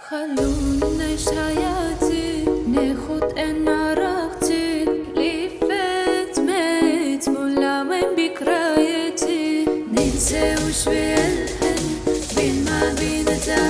خلونا نعيش حياتي ناخد انا راحتي اللي فات مات ولا وين بكرايتي ننسى وش في الحن بين ما بين